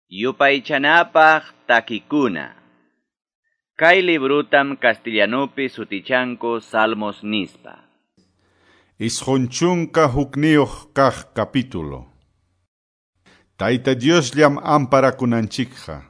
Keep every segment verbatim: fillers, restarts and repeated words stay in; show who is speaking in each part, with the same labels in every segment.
Speaker 1: Yupaychanapaq takikuna. Kay librutam castellanopi sutichanko Salmos nispa.
Speaker 2: Isqunchunqa hukniyuq kaq capítulo. Tayta Dios llam amparakunanchikqa.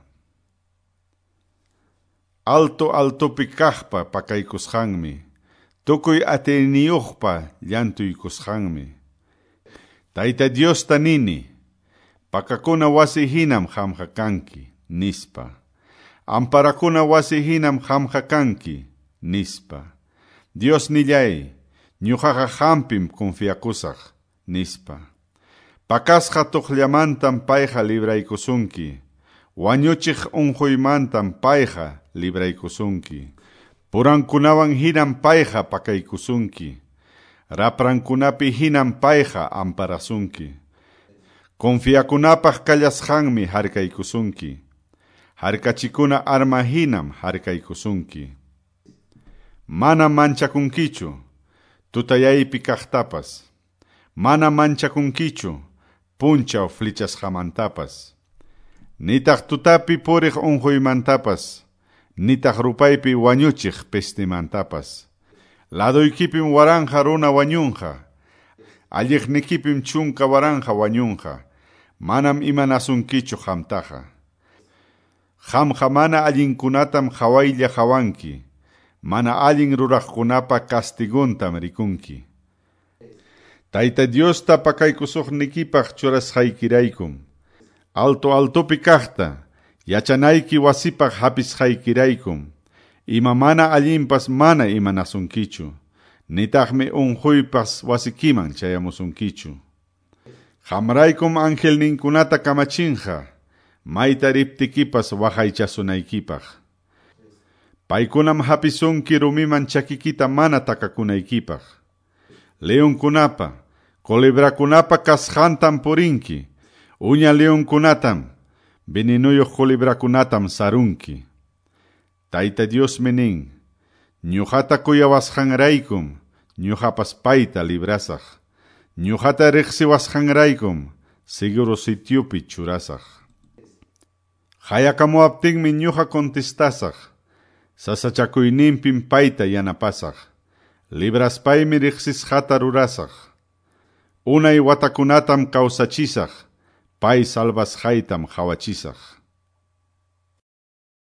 Speaker 2: Alto altopi kaqpa pakaykusqanmi. Tukuy atiniyuqpa llantuykusqanmi. Tayta Dios tanini. Pakakuna wasi hinam qamqa kanki nispa. Amparakuna wasi hinam qamqa kanki nispa. Dios nillay, ñuqaqa qampim confiakusaq nispa. Pakasqa tuqllamantam payqa libraykusunki. Wañuchiq unquymantam payqa libraykusunki. Purankunawan hinam payqa pakaykusunki. Raprankunapi hinam payqa amparasunki. Confiakunapaq kallasqanmi harkaykusunki. Harkachikuna arma hinam harkaykusunki. Mana manchakunkichu, tutayaypi kaqtapas. Mana manchakunkichu, punchaw flichasqamantapas. Nitaq tutapi puriq unquymantapas. Nitaq rupaypi wañuchiq pestimantapas. Ladoykipim waranja runa wañunqa. Alliqnikipim chunka waranja wañunqa. Manam imanasunkichu qamtaqa. Qamqa mana allinkunatam qhawaylla qawanki. Mana allin ruraqkunapa castiguntam rikunki. Tayta Diosta pakaykusuqnikipaq churasqaykiraykum. Alto altopi kaqta, yachanayki wasipaq hapisqaykiraykum. Ima mana allinpas mana imanasunkichu. Nitaqmi unquypas wasikiman chayamusunkichu. Qamraykum angelninkunata kamachinqa. Mayta riptikipas waqaychasunaykipaq. Paykunam hapisunki rumiman chakikita mana takakunaykipaq. Leonkunapa, colebrakunapa kasqantam purinki. Uña leonkunatam, veninuyuq colebrakunatam sarunki. Tayta Dios menin, ñuqata kuyawasqanraykum, ñuqapas payta librasaq. Ñuqata riqsiwasqanraykum, seguro sitiupi churasaq. Hayakamuaptinmi ñuqa contestasaq. Sasachakuyninpim payta yanapasaq. Libraspaymi riqsisqata rurasaq. Unay watakunatam kawsachisaq. Pay salvasqaytam qhawachisaq.